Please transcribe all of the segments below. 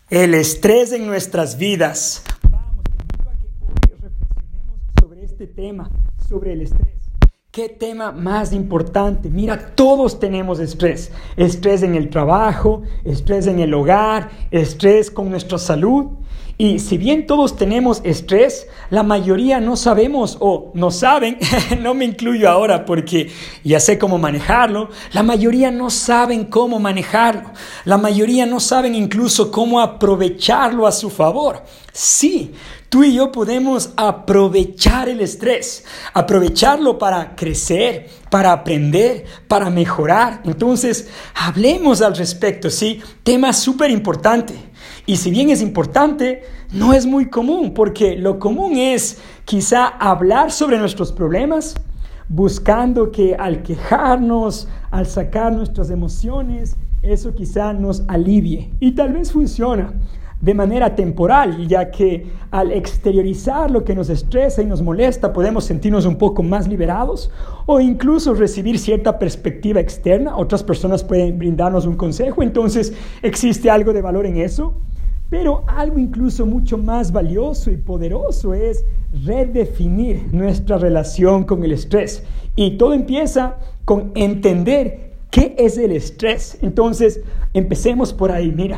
El estrés en nuestras vidas. Vamos, te invito a que hoy reflexionemos sobre este tema, sobre el estrés. ¿Qué tema más importante? Mira, todos tenemos estrés. Estrés en el trabajo, estrés en el hogar, estrés con nuestra salud. Y si bien todos tenemos estrés, la mayoría no sabemos o no saben, no me incluyo ahora porque ya sé cómo manejarlo, la mayoría no saben cómo manejarlo, la mayoría no saben incluso cómo aprovecharlo a su favor. Sí, tú y yo podemos aprovechar el estrés, aprovecharlo para crecer, para aprender, para mejorar. Entonces, hablemos al respecto, ¿sí? Tema súper importante. Y si bien es importante, no es muy común, porque lo común es quizá hablar sobre nuestros problemas, buscando que al quejarnos, al sacar nuestras emociones, eso quizá nos alivie. Y tal vez funciona de manera temporal, ya que al exteriorizar lo que nos estresa y nos molesta, podemos sentirnos un poco más liberados o incluso recibir cierta perspectiva externa. Otras personas pueden brindarnos un consejo, entonces existe algo de valor en eso. Pero algo incluso mucho más valioso y poderoso es redefinir nuestra relación con el estrés. Y todo empieza con entender qué es el estrés. Entonces, empecemos por ahí. Mira,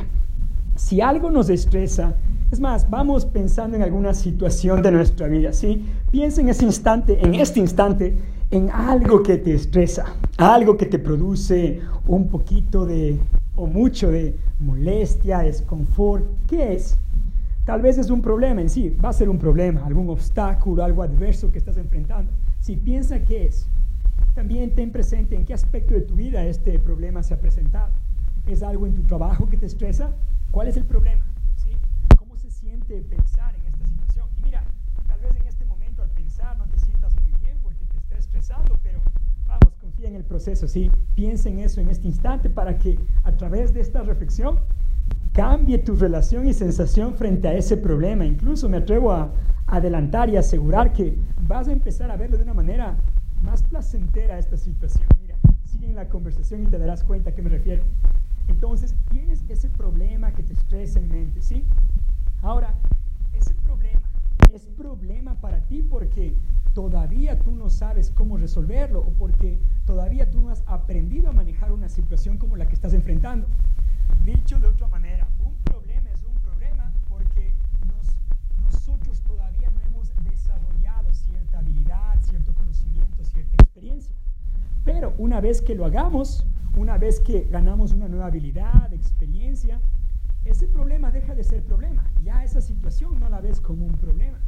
si algo nos estresa, es más, vamos pensando en alguna situación de nuestra vida, ¿sí? Piensa en este instante, en algo que te estresa, algo que te produce un poquito o mucho de molestia, desconfort. ¿Qué es? Tal vez es un problema en sí, va a ser un problema, algún obstáculo, algo adverso que estás enfrentando. Si piensa qué es, también ten presente en qué aspecto de tu vida este problema se ha presentado. ¿Es algo en tu trabajo que te estresa? ¿Cuál es el problema? ¿Sí? ¿Cómo se siente pensar en esta situación? Y mira, tal vez en este momento al pensar no te sientas muy bien porque te está estresando, pero vamos, confía en el proceso, ¿sí? Piensa en eso en este instante para que a través de esta reflexión cambie tu relación y sensación frente a ese problema. Incluso me atrevo a adelantar y asegurar que vas a empezar a verlo de una manera más placentera esta situación. Mira, sigue en la conversación y te darás cuenta a qué me refiero. Entonces, tienes ese problema que te estresa en mente, ¿sí? Ahora, ese problema es problema para ti porque todavía tú no sabes cómo resolverlo o porque todavía tú no has aprendido a manejar una situación como la que estás enfrentando. Dicho de otra manera, un problema es un problema porque nosotros todavía no hemos desarrollado cierta habilidad, cierto conocimiento, cierta experiencia. Pero una vez que lo hagamos, una vez que ganamos una nueva habilidad, experiencia, ese problema deja de ser problema. Ya esa situación no la ves como un problema.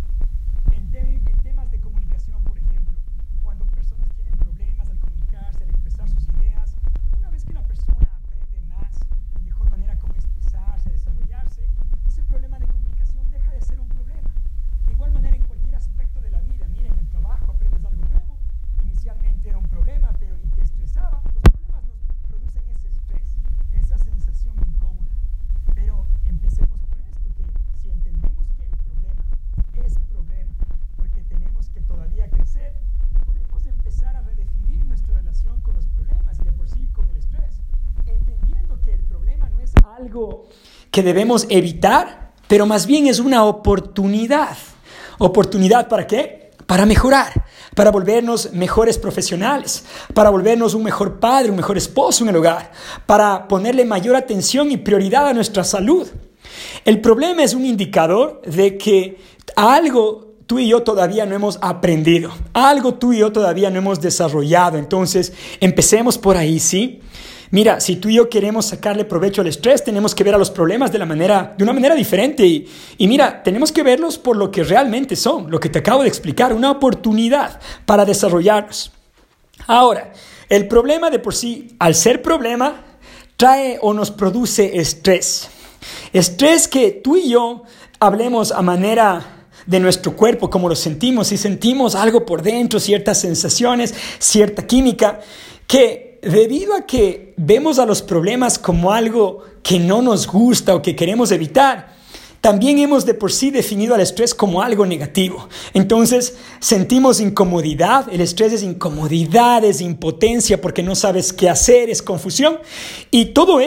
En temas de comunicación, por ejemplo, cuando personas tienen problemas al comunicarse, al expresar sus ideas, una vez que la persona aprende más, de mejor manera cómo expresarse, desarrollarse, ese problema de comunicación deja de ser un problema. De igual manera, en cualquier aspecto de la vida, mira, en el trabajo aprendes algo nuevo, inicialmente era un problema, pero y te estresaba. Los problemas nos producen ese estrés, esa sensación incómoda. Pero empecemos por esto, que si entendemos que el problema es problema, porque tenemos que todavía crecer, podemos empezar a redefinir nuestra relación con los problemas y de por sí con el estrés, entendiendo que el problema no es algo que debemos evitar, pero más bien es una oportunidad. ¿Oportunidad para qué? Para mejorar, para volvernos mejores profesionales, para volvernos un mejor padre, un mejor esposo en el hogar, para ponerle mayor atención y prioridad a nuestra salud. El problema es un indicador de que algo tú y yo todavía no hemos aprendido, algo tú y yo todavía no hemos desarrollado. Entonces, empecemos por ahí, ¿sí? Mira, si tú y yo queremos sacarle provecho al estrés, tenemos que ver a los problemas de una manera diferente. Y mira, tenemos que verlos por lo que realmente son, lo que te acabo de explicar, una oportunidad para desarrollarnos. Ahora, el problema de por sí, al ser problema, trae o nos produce estrés. Estrés que tú y yo hablemos a manera de nuestro cuerpo, como lo sentimos, si sentimos algo por dentro, ciertas sensaciones, cierta química, que debido a que vemos a los problemas como algo que no nos gusta o que queremos evitar, también hemos de por sí definido al estrés como algo negativo. Entonces sentimos incomodidad, el estrés es incomodidad, es impotencia porque no sabes qué hacer, es confusión. Y todo eso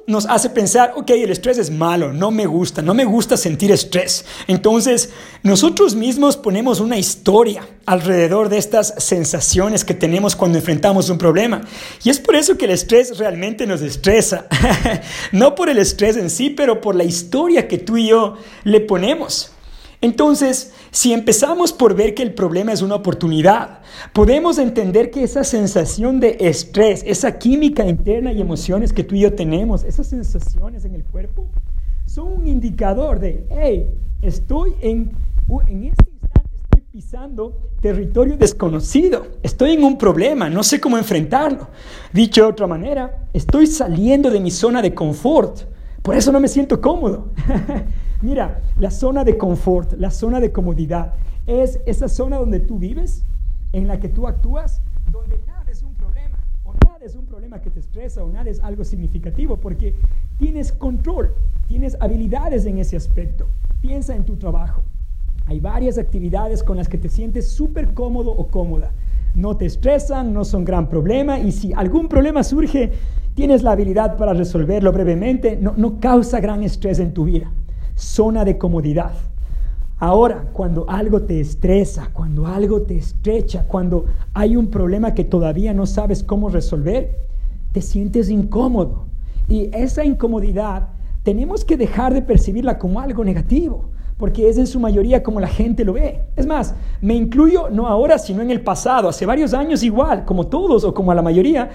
nos hace pensar, ok, el estrés es malo, no me gusta sentir estrés. Entonces, nosotros mismos ponemos una historia alrededor de estas sensaciones que tenemos cuando enfrentamos un problema. Y es por eso que el estrés realmente nos estresa. No por el estrés en sí, pero por la historia que tú y yo le ponemos. Entonces, si empezamos por ver que el problema es una oportunidad, podemos entender que esa sensación de estrés, esa química interna y emociones que tú y yo tenemos, esas sensaciones en el cuerpo, son un indicador de, hey, estoy en este instante estoy pisando territorio desconocido, estoy en un problema, no sé cómo enfrentarlo. Dicho de otra manera, estoy saliendo de mi zona de confort, por eso no me siento cómodo. Mira, la zona de confort, la zona de comodidad, es esa zona donde tú vives, en la que tú actúas, donde nada es un problema, o nada es un problema que te estresa, o nada es algo significativo, porque tienes control, tienes habilidades en ese aspecto. Piensa en tu trabajo. Hay varias actividades con las que te sientes súper cómodo o cómoda. No te estresan, no son gran problema, y si algún problema surge, tienes la habilidad para resolverlo brevemente, no causa gran estrés en tu vida. Zona de comodidad. Ahora, cuando algo te estresa, cuando algo te estrecha, cuando hay un problema que todavía no sabes cómo resolver, te sientes incómodo. Y esa incomodidad tenemos que dejar de percibirla como algo negativo, porque es en su mayoría como la gente lo ve. Es más, me incluyo no ahora, sino en el pasado. Hace varios años igual, como todos o como a la mayoría,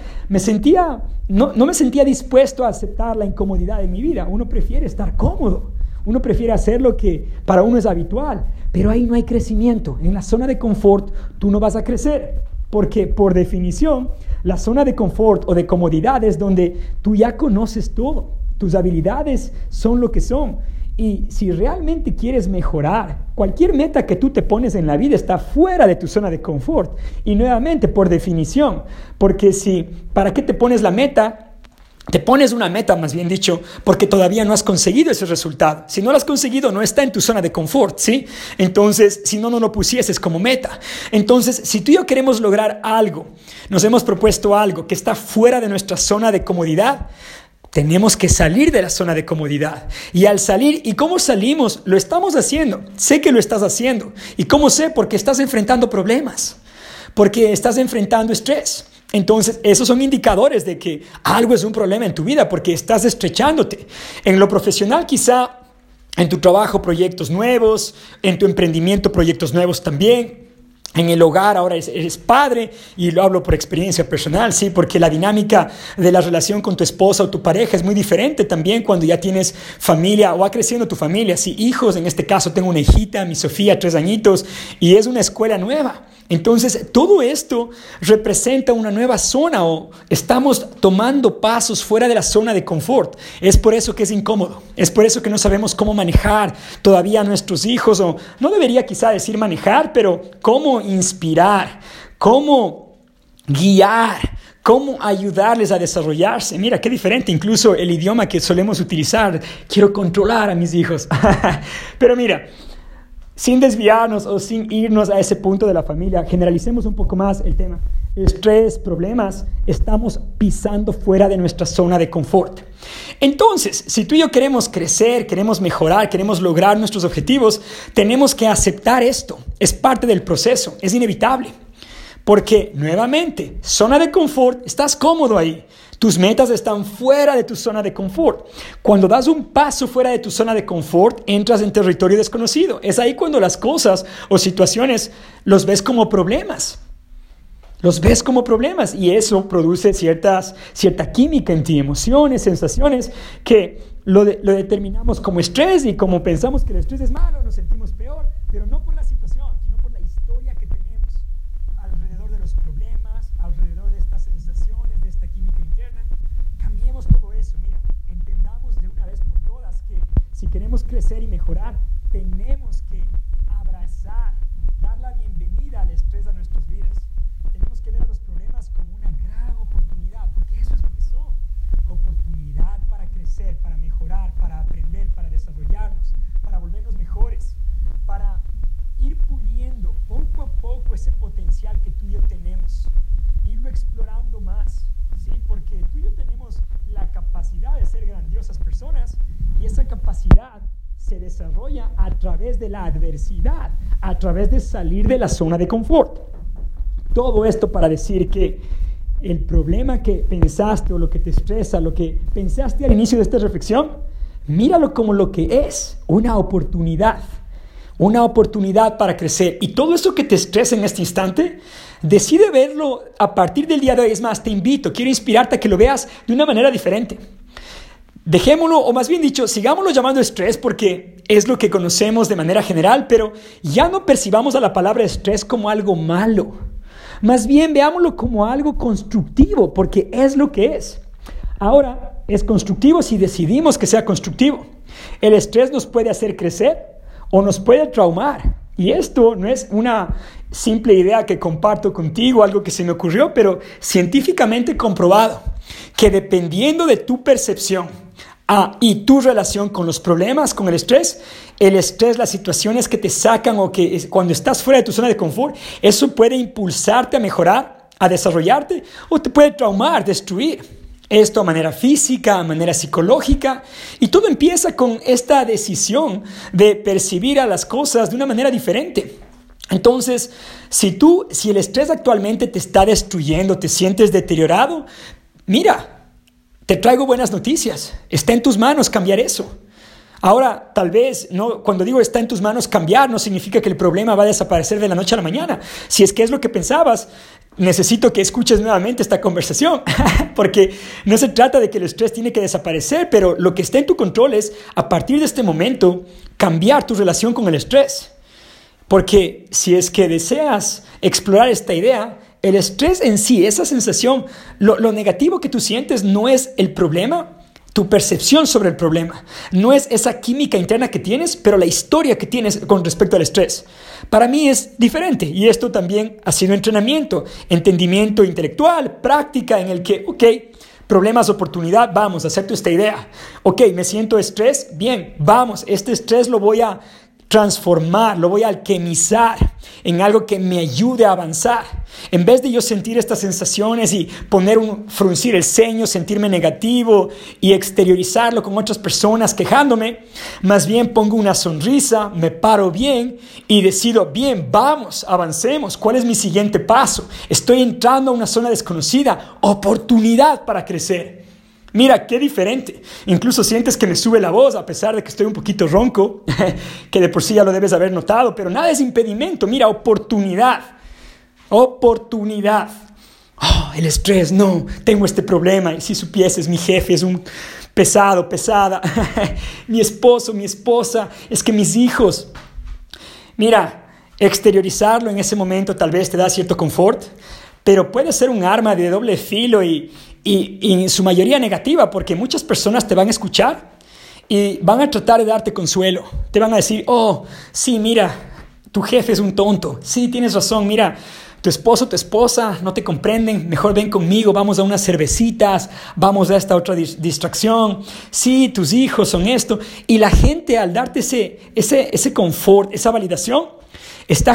no me sentía dispuesto a aceptar la incomodidad en mi vida. Uno prefiere estar cómodo. Uno prefiere hacer lo que para uno es habitual, pero ahí no hay crecimiento. En la zona de confort tú no vas a crecer, porque por definición la zona de confort o de comodidad es donde tú ya conoces todo. Tus habilidades son lo que son. Y si realmente quieres mejorar, cualquier meta que tú te pones en la vida está fuera de tu zona de confort. Y nuevamente, por definición, porque ¿para qué te pones la meta? Te pones una meta, más bien dicho, porque todavía no has conseguido ese resultado. Si no lo has conseguido, no está en tu zona de confort, ¿sí? Entonces, si no lo pusieses como meta. Entonces, si tú y yo queremos lograr algo, nos hemos propuesto algo que está fuera de nuestra zona de comodidad, tenemos que salir de la zona de comodidad. Y al salir, ¿y cómo salimos? Lo estamos haciendo. Sé que lo estás haciendo. ¿Y cómo sé? Porque estás enfrentando problemas. Porque estás enfrentando estrés. Entonces, esos son indicadores de que algo es un problema en tu vida porque estás estrechándote. En lo profesional, quizá, en tu trabajo, proyectos nuevos, en tu emprendimiento, proyectos nuevos también. En el hogar, ahora eres padre, y lo hablo por experiencia personal, sí, porque la dinámica de la relación con tu esposa o tu pareja es muy diferente también cuando ya tienes familia o va creciendo tu familia. Sí, hijos, en este caso tengo una hijita, mi Sofía, 3 añitos, y es una escuela nueva. Entonces, todo esto representa una nueva zona o estamos tomando pasos fuera de la zona de confort. Es por eso que es incómodo. Es por eso que no sabemos cómo manejar todavía a nuestros hijos, o no debería quizá decir manejar, pero cómo inspirar, cómo guiar, cómo ayudarles a desarrollarse. Mira, qué diferente incluso el idioma que solemos utilizar. Quiero controlar a mis hijos. Pero mira, sin desviarnos o sin irnos a ese punto de la familia, generalicemos un poco más el tema. Estrés, problemas, estamos pisando fuera de nuestra zona de confort. Entonces, si tú y yo queremos crecer, queremos mejorar, queremos lograr nuestros objetivos, tenemos que aceptar esto. Es parte del proceso, es inevitable. Porque, nuevamente, zona de confort, estás cómodo ahí. Tus metas están fuera de tu zona de confort. Cuando das un paso fuera de tu zona de confort, entras en territorio desconocido. Es ahí cuando las cosas o situaciones los ves como problemas. Los ves como problemas y eso produce cierta química en ti, emociones, sensaciones que lo determinamos como estrés, y como pensamos que el estrés es malo, nos sentimos peor, pero no por la situación, sino por la historia que tenemos alrededor de los problemas, alrededor de estas sensaciones, de esta química interna. Cambiemos todo eso. Mira, entendamos de una vez por todas que si queremos crecer y mejorar, tenemos que abrazar, dar la bienvenida al estrés a nuestras vidas. Tenemos que ver a los problemas como una gran oportunidad, porque eso es lo que son. Oportunidad para crecer, para mejorar, para aprender, para desarrollarnos, para volvernos mejores, para ir puliendo poco a poco ese potencial que tú y yo tenemos, irlo explorando más, ¿sí? Porque tú y yo tenemos la capacidad de ser grandes. oportunidad se desarrolla a través de la adversidad, a través de salir de la zona de confort. Todo esto para decir que el problema que pensaste o lo que te estresa, lo que pensaste al inicio de esta reflexión, míralo como lo que es, una oportunidad para crecer. Y todo eso que te estresa en este instante, decide verlo a partir del día de hoy. Es más, te invito, quiero inspirarte a que lo veas de una manera diferente. Dejémoslo, o más bien dicho, sigámoslo llamando estrés porque es lo que conocemos de manera general, pero ya no percibamos a la palabra estrés como algo malo. Más bien veámoslo como algo constructivo, porque es lo que es. Ahora, es constructivo si decidimos que sea constructivo. El estrés nos puede hacer crecer o nos puede traumar. Y esto no es una simple idea que comparto contigo, algo que se me ocurrió, pero científicamente comprobado que dependiendo de tu percepción y tu relación con los problemas, con el estrés, las situaciones que te sacan o que cuando estás fuera de tu zona de confort, eso puede impulsarte a mejorar, a desarrollarte o te puede traumar, destruir. Esto a manera física, a manera psicológica, y todo empieza con esta decisión de percibir a las cosas de una manera diferente. Entonces, si el estrés actualmente te está destruyendo, te sientes deteriorado, mira, te traigo buenas noticias. Está en tus manos cambiar eso. Ahora, tal vez, cuando digo está en tus manos cambiar, no significa que el problema va a desaparecer de la noche a la mañana. Si es que es lo que pensabas, necesito que escuches nuevamente esta conversación, porque no se trata de que el estrés tiene que desaparecer, pero lo que está en tu control es, a partir de este momento, cambiar tu relación con el estrés. Porque si es que deseas explorar esta idea, el estrés en sí, esa sensación, lo negativo que tú sientes no es el problema, tu percepción sobre el problema. No es esa química interna que tienes, pero la historia que tienes con respecto al estrés. Para mí es diferente y esto también ha sido entrenamiento, entendimiento intelectual, práctica en el que, problemas, oportunidad, vamos, acepto esta idea. Me siento estrés, bien, vamos, este estrés lo voy a transformar, lo voy a alquimizar en algo que me ayude a avanzar. En vez de yo sentir estas sensaciones y fruncir el ceño, sentirme negativo y exteriorizarlo con otras personas quejándome, más bien pongo una sonrisa, me paro bien y decido, bien, vamos, avancemos. ¿Cuál es mi siguiente paso? Estoy entrando a una zona desconocida, oportunidad para crecer. Mira, qué diferente. Incluso sientes que me sube la voz a pesar de que estoy un poquito ronco, que de por sí ya lo debes haber notado, pero nada es impedimento. Mira, oportunidad. El estrés, no, tengo este problema. Y si supieses, mi jefe es un pesada. Mi esposo, mi esposa, es que mis hijos. Mira, exteriorizarlo en ese momento tal vez te da cierto confort, pero puede ser un arma de doble filo y en su mayoría negativa, porque muchas personas te van a escuchar y van a tratar de darte consuelo. Te van a decir, sí, mira, tu jefe es un tonto. Sí, tienes razón, mira, tu esposo, tu esposa no te comprenden. Mejor ven conmigo, vamos a unas cervecitas, vamos a esta otra distracción. Sí, tus hijos son esto. Y la gente, al darte ese confort, esa validación, está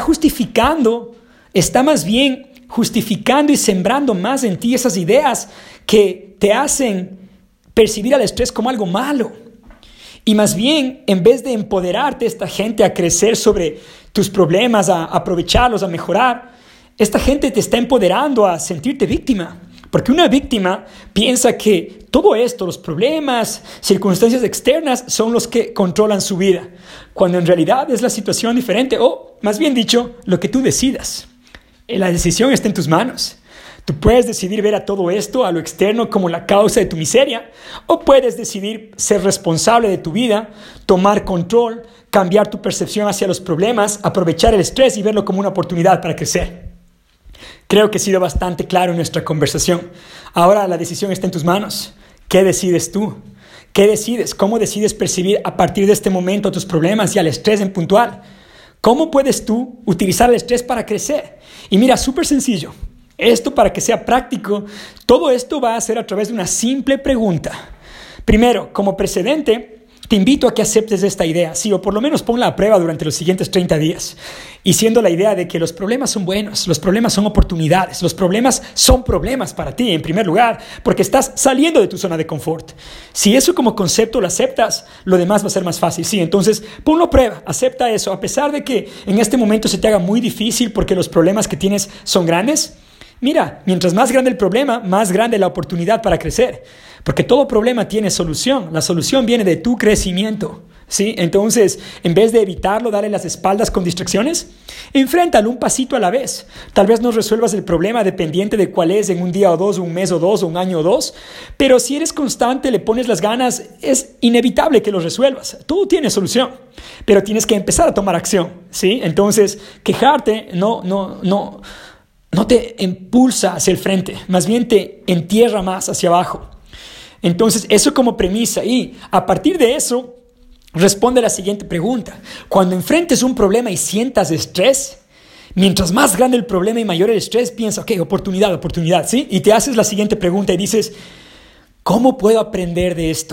más bien justificando y sembrando más en ti esas ideas que te hacen percibir al estrés como algo malo. Y más bien, en vez de empoderarte esta gente a crecer sobre tus problemas, a aprovecharlos, a mejorar, esta gente te está empoderando a sentirte víctima. Porque una víctima piensa que todo esto, los problemas, circunstancias externas, son los que controlan su vida. Cuando en realidad es la situación diferente, o más bien dicho, lo que tú decidas. La decisión está en tus manos. Tú puedes decidir ver a todo esto, a lo externo, como la causa de tu miseria, o puedes decidir ser responsable de tu vida, tomar control, cambiar tu percepción hacia los problemas, aprovechar el estrés y verlo como una oportunidad para crecer. Creo que he sido bastante claro en nuestra conversación. Ahora la decisión está en tus manos. ¿Qué decides tú? ¿Qué decides? ¿Cómo decides percibir a partir de este momento tus problemas y al estrés en puntual? ¿Cómo puedes tú utilizar el estrés para crecer? Y mira, súper sencillo. Esto, para que sea práctico, todo esto va a ser a través de una simple pregunta. Primero, como precedente, te invito a que aceptes esta idea, sí, o por lo menos ponla a prueba durante los siguientes 30 días, y siendo la idea de que los problemas son buenos, los problemas son oportunidades, los problemas son problemas para ti, en primer lugar, porque estás saliendo de tu zona de confort. Si eso como concepto lo aceptas, lo demás va a ser más fácil, sí, entonces ponlo a prueba, acepta eso, a pesar de que en este momento se te haga muy difícil porque los problemas que tienes son grandes. Mira, mientras más grande el problema, más grande la oportunidad para crecer. Porque todo problema tiene solución. La solución viene de tu crecimiento, ¿sí? Entonces, en vez de evitarlo, darle las espaldas con distracciones, enfréntalo un pasito a la vez. Tal vez no resuelvas el problema dependiente de cuál es en un día o dos, un mes o dos, o un año o dos. Pero si eres constante, le pones las ganas, es inevitable que lo resuelvas. Todo tiene solución. Pero tienes que empezar a tomar acción, ¿sí? Entonces, quejarte no te impulsa hacia el frente, más bien te entierra más hacia abajo. Entonces, eso como premisa, y a partir de eso, responde a la siguiente pregunta. Cuando enfrentes un problema y sientas estrés, mientras más grande el problema y mayor el estrés, piensa, ok, oportunidad, ¿sí? Y te haces la siguiente pregunta y dices, ¿cómo puedo aprender de esto?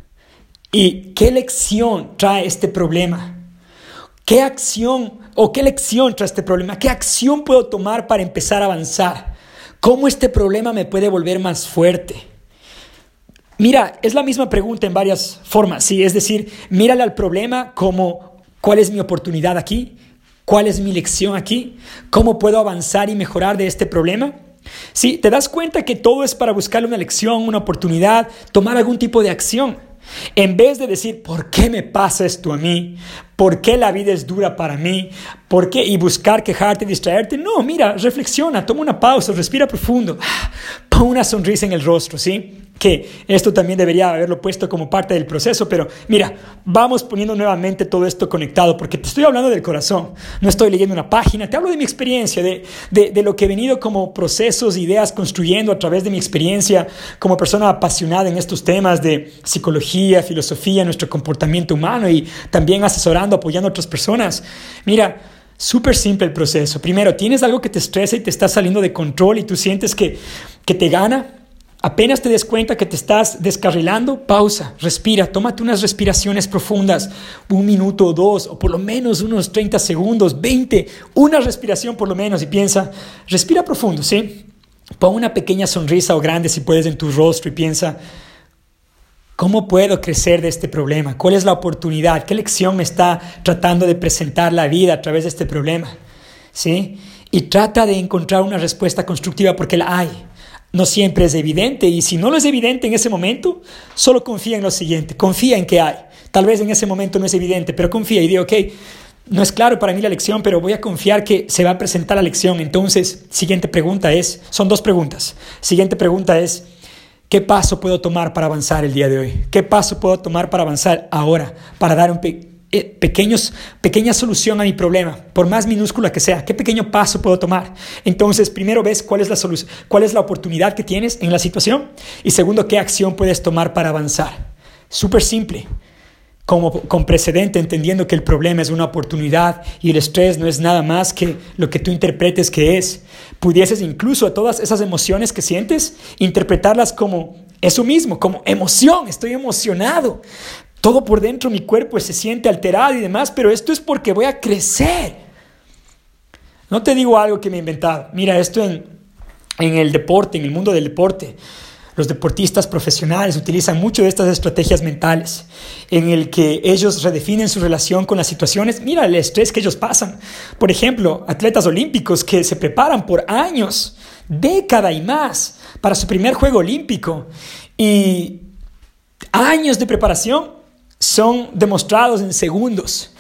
¿Y qué lección trae este problema? ¿Qué acción o qué lección trae este problema? ¿Qué acción puedo tomar para empezar a avanzar? ¿Cómo este problema me puede volver más fuerte? Mira, es la misma pregunta en varias formas, ¿sí? Es decir, mírale al problema como ¿cuál es mi oportunidad aquí? ¿Cuál es mi lección aquí? ¿Cómo puedo avanzar y mejorar de este problema? Sí, te das cuenta que todo es para buscarle una lección, una oportunidad, tomar algún tipo de acción. En vez de decir, ¿por qué me pasa esto a mí? ¿Por qué la vida es dura para mí? ¿Por qué? Y buscar quejarte, distraerte. No, mira, reflexiona, toma una pausa, respira profundo. Pon una sonrisa en el rostro, ¿sí? Que esto también debería haberlo puesto como parte del proceso, pero mira, vamos poniendo nuevamente todo esto conectado, porque te estoy hablando del corazón, no estoy leyendo una página, te hablo de mi experiencia, de lo que he venido como procesos, ideas construyendo a través de mi experiencia como persona apasionada en estos temas de psicología, filosofía, nuestro comportamiento humano y también asesorando, apoyando a otras personas. Mira, súper simple el proceso. Primero, tienes algo que te estresa y te está saliendo de control y tú sientes que te gana. Apenas te des cuenta que te estás descarrilando, pausa, respira, tómate unas respiraciones profundas, 1 minuto o 2, o por lo menos unos 30 segundos, 20, una respiración por lo menos y piensa, respira profundo, ¿sí? Pon una pequeña sonrisa o grande si puedes en tu rostro y piensa, ¿cómo puedo crecer de este problema? ¿Cuál es la oportunidad? ¿Qué lección me está tratando de presentar la vida a través de este problema? ¿Sí? Y trata de encontrar una respuesta constructiva porque la hay. No siempre es evidente y si no lo es evidente en ese momento, solo confía en lo siguiente, confía en que hay. Tal vez en ese momento no es evidente, pero confía y di, ok, no es claro para mí la lección, pero voy a confiar que se va a presentar la lección. Entonces, siguiente pregunta son 2 preguntas. Siguiente pregunta es, ¿qué paso puedo tomar para avanzar el día de hoy? ¿Qué paso puedo tomar para avanzar ahora? Para dar pequeña solución a mi problema, por más minúscula que sea. ¿Qué pequeño paso puedo tomar? Entonces, primero ves cuál es la solución, cuál es la oportunidad que tienes en la situación y segundo, qué acción puedes tomar para avanzar. Súper simple, como con precedente, entendiendo que el problema es una oportunidad y el estrés no es nada más que lo que tú interpretes que es. Pudieses incluso a todas esas emociones que sientes, interpretarlas como eso mismo, como emoción, estoy emocionado. Todo por dentro, mi cuerpo se siente alterado y demás, pero esto es porque voy a crecer. No te digo algo que me he inventado. Mira, esto en el deporte, en el mundo del deporte, los deportistas profesionales utilizan mucho de estas estrategias mentales en el que ellos redefinen su relación con las situaciones. Mira el estrés que ellos pasan. Por ejemplo, atletas olímpicos que se preparan por años, década y más, para su primer juego olímpico. Y años de preparación son demostrados en segundos,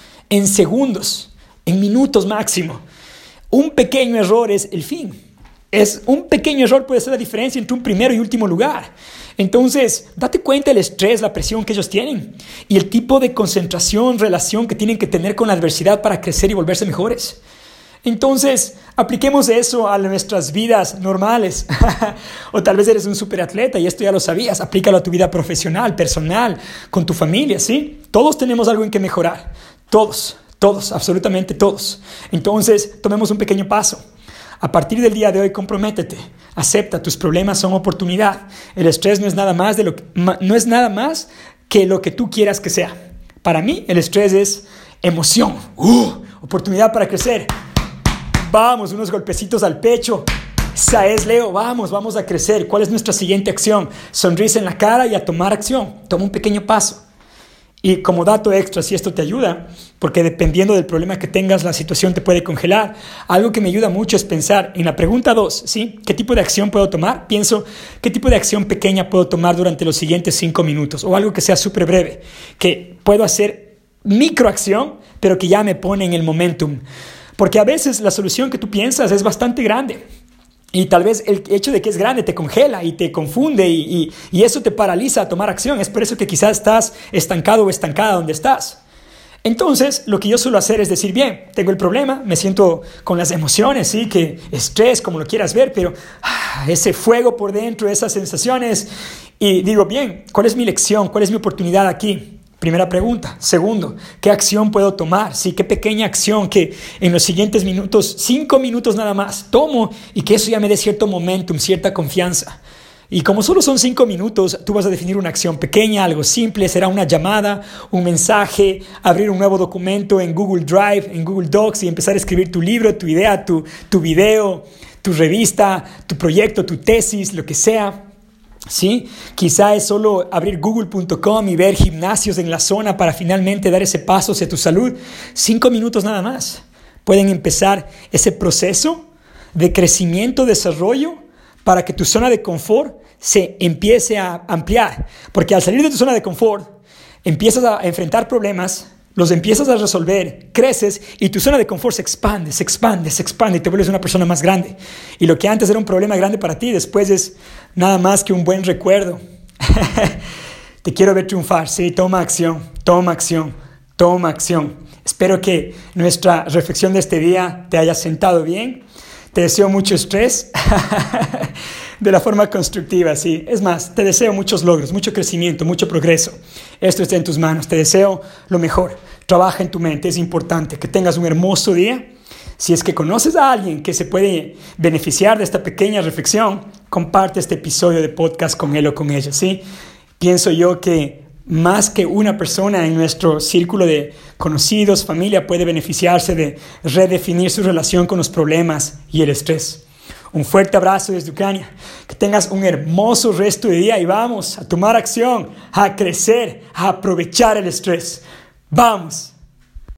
en minutos máximo. Un pequeño error es el fin. Un pequeño error puede ser la diferencia entre un primero y último lugar. Entonces, date cuenta del estrés, la presión que ellos tienen y el tipo de concentración, relación que tienen que tener con la adversidad para crecer y volverse mejores. Entonces, apliquemos eso a nuestras vidas normales. O tal vez eres un superatleta y esto ya lo sabías. Aplícalo a tu vida profesional, personal, con tu familia, ¿sí? Todos tenemos algo en que mejorar. Todos, absolutamente todos. Entonces, tomemos un pequeño paso. A partir del día de hoy, comprométete. Acepta, tus problemas son oportunidad. El estrés no es nada más que lo que tú quieras que sea. Para mí, el estrés es emoción. Oportunidad para crecer. Vamos, unos golpecitos al pecho. Esa es, Leo, vamos a crecer. ¿Cuál es nuestra siguiente acción? Sonrisa en la cara y a tomar acción. Toma un pequeño paso. Y como dato extra, si esto te ayuda, porque dependiendo del problema que tengas, la situación te puede congelar. Algo que me ayuda mucho es pensar en la pregunta 2, ¿sí? ¿Qué tipo de acción puedo tomar? Pienso, ¿qué tipo de acción pequeña puedo tomar durante los siguientes 5 minutos? O algo que sea súper breve, que puedo hacer microacción, pero que ya me pone en el momentum. Porque a veces la solución que tú piensas es bastante grande. Y tal vez el hecho de que es grande te congela y te confunde y eso te paraliza a tomar acción. Es por eso que quizás estás estancado o estancada donde estás. Entonces, lo que yo suelo hacer es decir, bien, tengo el problema, me siento con las emociones, sí, que estrés, como lo quieras ver, pero ese fuego por dentro, esas sensaciones. Y digo, bien, ¿cuál es mi lección? ¿Cuál es mi oportunidad aquí? Primera pregunta. Segundo, ¿qué acción puedo tomar? Sí, qué pequeña acción que en los siguientes minutos, 5 minutos nada más, tomo y que eso ya me dé cierto momentum, cierta confianza. Y como solo son 5 minutos, tú vas a definir una acción pequeña, algo simple, será una llamada, un mensaje, abrir un nuevo documento en Google Drive, en Google Docs y empezar a escribir tu libro, tu idea, tu video, tu revista, tu proyecto, tu tesis, lo que sea. ¿Sí? Quizá es solo abrir google.com y ver gimnasios en la zona para finalmente dar ese paso hacia tu salud. 5 minutos nada más. Pueden empezar ese proceso de crecimiento, desarrollo, para que tu zona de confort se empiece a ampliar. Porque al salir de tu zona de confort, empiezas a enfrentar problemas, los empiezas a resolver, creces y tu zona de confort se expande y te vuelves una persona más grande. Y lo que antes era un problema grande para ti, después es nada más que un buen recuerdo. Te quiero ver triunfar, sí, toma acción. Espero que nuestra reflexión de este día te haya sentado bien. Te deseo mucho estrés de la forma constructiva, sí. Es más, te deseo muchos logros, mucho crecimiento, mucho progreso. Esto está en tus manos. Te deseo lo mejor. Trabaja en tu mente, es importante. Que tengas un hermoso día. Si es que conoces a alguien que se puede beneficiar de esta pequeña reflexión, comparte este episodio de podcast con él o con ella, ¿sí? Pienso yo que más que una persona en nuestro círculo de conocidos, familia, puede beneficiarse de redefinir su relación con los problemas y el estrés. Un fuerte abrazo desde Ucrania. Que tengas un hermoso resto de día y vamos a tomar acción, a crecer, a aprovechar el estrés. ¡Vamos!